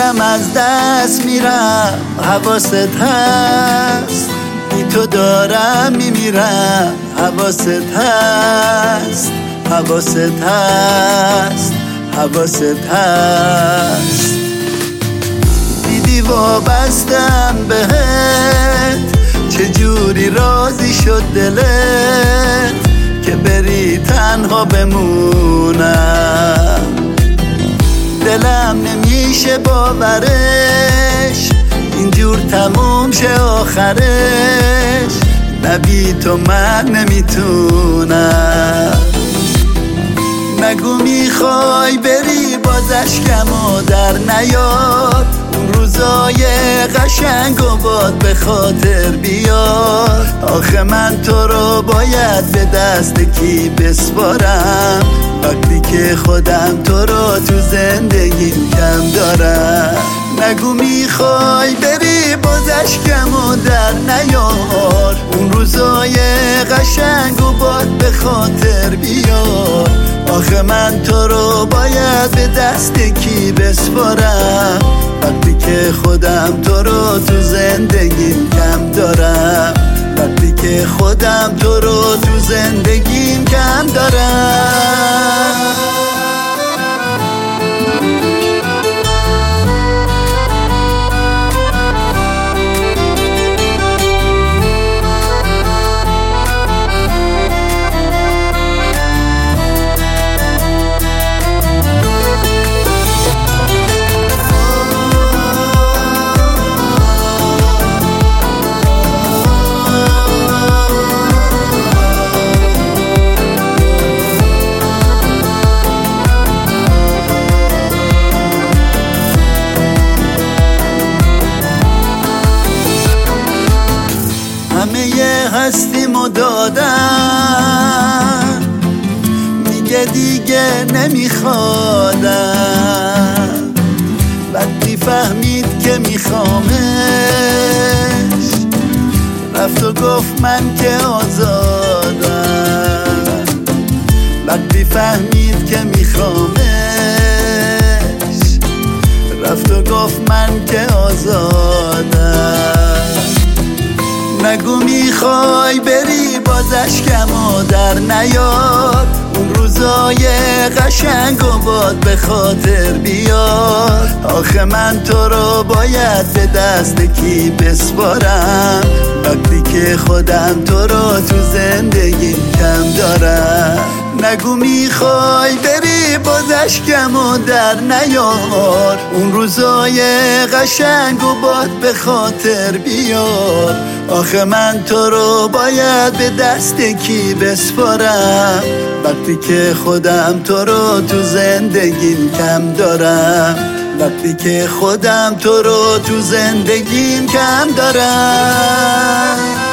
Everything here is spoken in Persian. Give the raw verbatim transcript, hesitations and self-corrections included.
دارم از دست میرم، حواست هست؟ بی تو دارم میمیرم، حواست هست؟ حواست هست؟ حواست هست؟ دیدی وابستم بهت، چجوری راضی شد دلت که بری تنها بمونم؟ دلم نمیشه باورش اینجور تموم شه آخرش، نبی تو من نمیتونم. نگو میخوای بری باز اشکمو در نیار، اون روزای قشنگ و باد به خاطر بیار. آخه من تو رو باید به دست کی بسپارم وقتی که خودم تو رو تو زندگیم کم دارم؟ نگو میخوای بری باز اشکمو در نیار، اون روزای قشنگ و باد به خاطر بیار. آخه من تو رو باید به دست کی بسپارم وقتی که خودم تو رو تو زندگیم کم دارم؟ وقتی که خودم تو رو تو زندگیم کم دارم. همه هستیمو دادم، میگه دیگه نمیخوادم. وقتی فهمید که میخوامش رفت و گفت من که آزادم. وقتی فهمید که میخوامش رفت و گفت من که آزادم. نگو میخوای بری باز اشکمو در نیار، اون روزای قشنگ و باد به خاطر بیار. آخه من تو رو باید به دست کی بسپارم وقتی که خودم تو رو تو زندگیم کم دارم؟ نگو میخوای بری باز اشکمو در نیار، اون روزای قشنگ و باد به خاطر بیار. آخه من تو رو باید به دست کی بسپارم وقتی که خودم تو رو تو زندگیم کم دارم؟ وقتی که خودم تو رو تو زندگیم کم دارم.